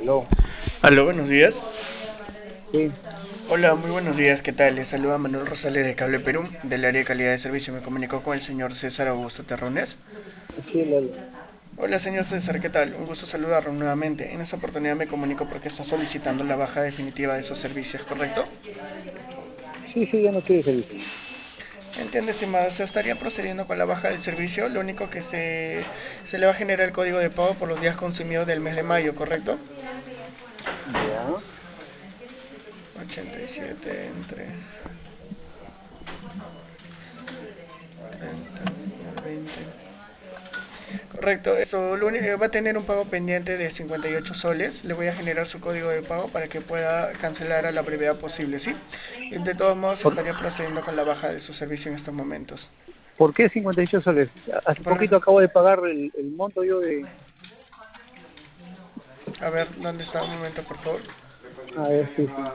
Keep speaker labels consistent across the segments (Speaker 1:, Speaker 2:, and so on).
Speaker 1: Aló,
Speaker 2: Aló, buenos días.
Speaker 1: sí,
Speaker 2: Hola, muy buenos días, ¿qué tal? Les saluda Manuel Rosales de Cable Perú, del área de calidad de servicio. Me comunicó con el señor César Augusto Terrones.
Speaker 1: sí, Lalo.
Speaker 2: Hola, señor César, ¿qué tal? Un gusto saludarlo nuevamente. En esta oportunidad me comunico porque está solicitando la baja definitiva de sus servicios, ¿correcto?
Speaker 1: Sí, sí, ya no quiere servicio.
Speaker 2: Entiende, estimado, se estaría procediendo con la baja del servicio. Lo único que se le va a generar el código de pago por los días consumidos del mes de mayo, ¿correcto?
Speaker 1: Ya.
Speaker 2: 87 entre 30 20. Correcto, eso va a tener un pago pendiente de 58 soles. Le voy a generar su código de pago para que pueda cancelar a la brevedad posible, ¿sí? Y de todos modos,
Speaker 1: ¿Por,
Speaker 2: estaría procediendo con la baja de su servicio en estos momentos.
Speaker 1: ¿Por qué 58 soles? Hace
Speaker 2: Por
Speaker 1: poquito acabo de pagar el monto yo de...
Speaker 2: a ver, ¿dónde está? Un momento, por favor.
Speaker 1: A ver, sí, sí.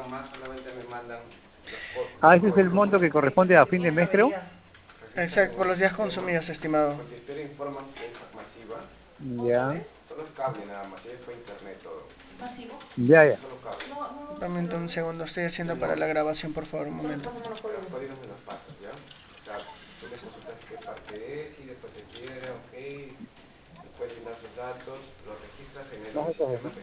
Speaker 1: Ah, ese es el monto que corresponde a fin de mes, creo.
Speaker 2: Exacto, por los días consumidos, estimado.
Speaker 1: Ya, ya, ya.
Speaker 2: Dame un segundo, estoy haciendo para la grabación, por favor, un momento.
Speaker 1: Más acá, ¿no?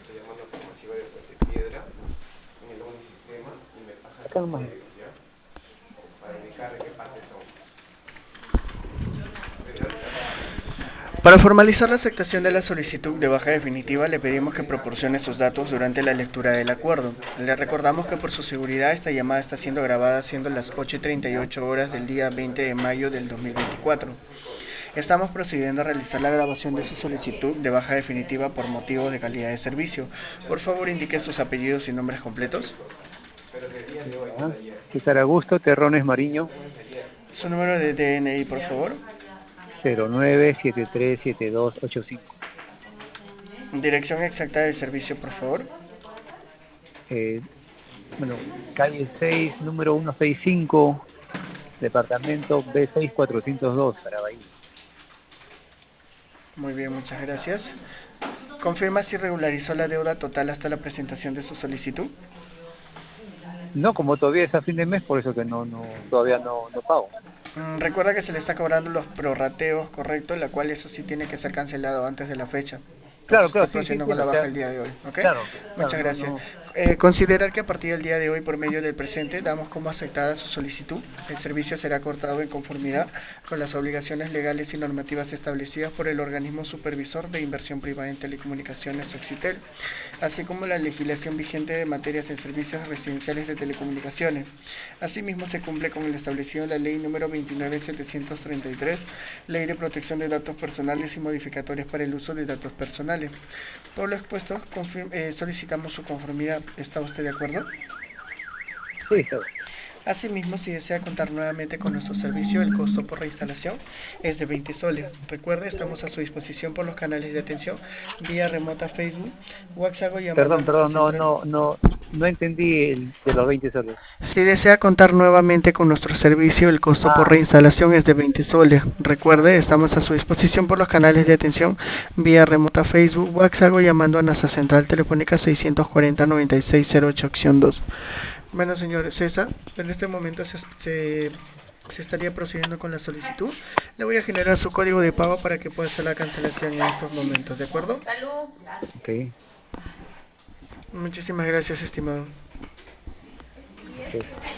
Speaker 1: Acá nomás.
Speaker 2: Para formalizar la aceptación de la solicitud de baja definitiva, le pedimos que proporcione sus datos durante la lectura del acuerdo. Le recordamos que por su seguridad esta llamada está siendo grabada siendo las 8:38 horas del día 20 de mayo del 2024. Estamos procediendo a realizar la grabación de su solicitud de baja definitiva por motivos de calidad de servicio. Por favor, indique sus apellidos y nombres completos.
Speaker 1: Ya. César Augusto, Terrones Mariño,
Speaker 2: Su número de DNI, por favor.
Speaker 1: 09737285.
Speaker 2: Dirección exacta del servicio, por favor.
Speaker 1: Eh, bueno, calle 6, número 165, departamento B6402, Caraballo.
Speaker 2: Muy bien, muchas gracias. Confirma si regularizó la deuda total hasta la presentación de su solicitud.
Speaker 1: No, como todavía es a fin de mes, por eso que todavía no pago.
Speaker 2: Recuerda que se le está cobrando los prorrateos, correcto, la cual eso sí tiene que ser cancelado antes de la fecha. Por eso
Speaker 1: Claro,
Speaker 2: se
Speaker 1: claro,
Speaker 2: está
Speaker 1: sí, sí
Speaker 2: procediendo con la
Speaker 1: entiendo, o
Speaker 2: baja
Speaker 1: sea,
Speaker 2: el día de hoy, ¿ok?
Speaker 1: claro, claro,
Speaker 2: Muchas
Speaker 1: no,
Speaker 2: gracias.
Speaker 1: no.
Speaker 2: Considerar que a partir del día de hoy, por medio del presente, damos como aceptada su solicitud. El servicio será cortado en conformidad con las obligaciones legales y normativas establecidas por el organismo supervisor de inversión privada en telecomunicaciones Oxitel, así como la legislación vigente de materias de servicios residenciales de telecomunicaciones. Asimismo, se cumple con el establecido en la Ley número 29733, Ley de Protección de Datos Personales y Modificatorias para el Uso de Datos Personales. Por lo expuesto, solicitamos su conformidad. ¿Está usted de acuerdo?
Speaker 1: Sí, está bien.
Speaker 2: Asimismo, si desea contar nuevamente con nuestro servicio, el costo por reinstalación es de 20 soles. Recuerde, estamos a su disposición por los canales de atención vía remota Facebook, WhatsApp o llamando a nuestra
Speaker 1: Perdón,
Speaker 2: central.
Speaker 1: no entendí el de los 20 soles.
Speaker 2: Si desea contar nuevamente con nuestro servicio, el costo por
Speaker 1: Ah,
Speaker 2: reinstalación es de 20 soles. Recuerde, estamos a su disposición por los canales de atención vía remota Facebook, WhatsApp o llamando a nuestra central telefónica 640-9608 opción 2. Bueno, señor César, en este momento se estaría procediendo con la solicitud. Le voy a generar su código de pago para que pueda hacer la cancelación en estos momentos, ¿de acuerdo?
Speaker 1: ok.
Speaker 2: Muchísimas gracias, estimado.
Speaker 1: Ok.